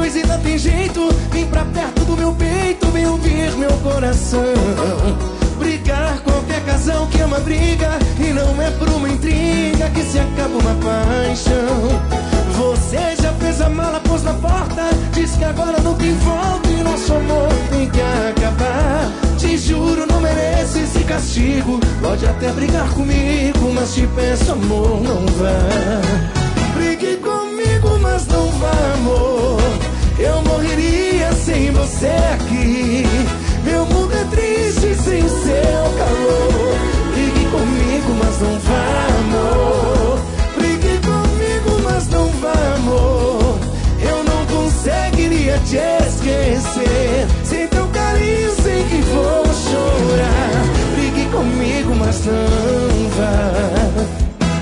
dois ainda tem jeito. Vem pra perto do meu peito, vem ouvir meu coração. Brigar, qualquer casal que ama briga, e não é por uma intriga que se acaba uma paixão. Você já fez a mala, pôs na porta, diz que agora não tem volta e nosso amor tem que acabar. Te juro, não mereço esse castigo. Pode até brigar comigo, mas te peço, amor, não vá. Brigue comigo, mas não vá, amor. Eu morreria sem você aqui. Meu mundo é triste sem o seu calor. Brigue comigo, mas não vá, amor. Brigue comigo, mas não vá, amor. Eu não conseguiria te esquecer. Sem teu carinho sei que vou chorar. Brigue comigo, mas não vá.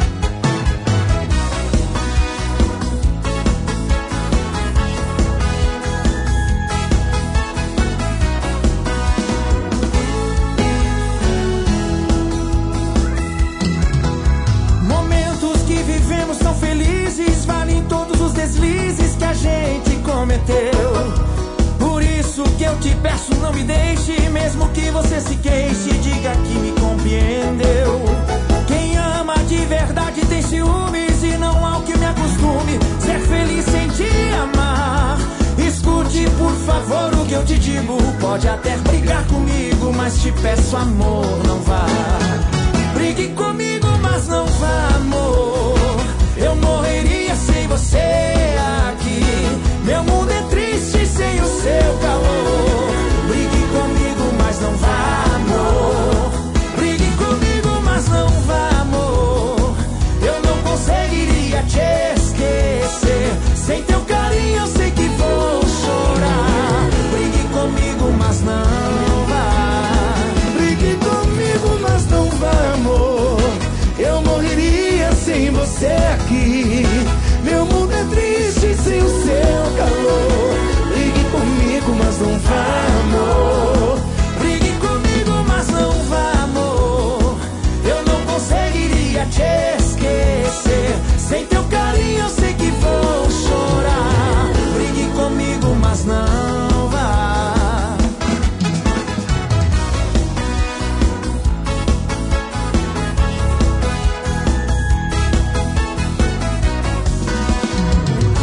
Deslizes que a gente cometeu. Por isso que eu te peço, não me deixe. Mesmo que você se queixe, diga que me compreendeu. Quem ama de verdade tem ciúmes, e não há o que me acostume ser feliz sem te amar. Escute por favor o que eu te digo. Pode até brigar comigo, mas te peço, amor, não vá. Brigue comigo, mas não vá, amor. Eu morreria sem você aqui. Meu mundo é triste sem o seu calor. Brigue comigo, mas não vá, amor. Brigue comigo, mas não vá, amor. Eu não conseguiria te esquecer. Sem teu carinho eu sei que vou chorar. Brigue comigo, mas não vá. Brigue comigo, mas não vá, amor. Eu morreria sem você aqui. Meu mundo é triste sem o seu calor. Brigue comigo, mas não vá, amor. Brigue comigo, mas não vá, amor. Eu não conseguiria te esquecer. Sem teu carinho eu sei que vou chorar. Brigue comigo, mas não vá.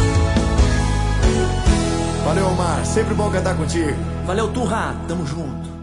Valeu, Omar. Sempre bom cantar contigo. Valeu, Turra. Tamo junto.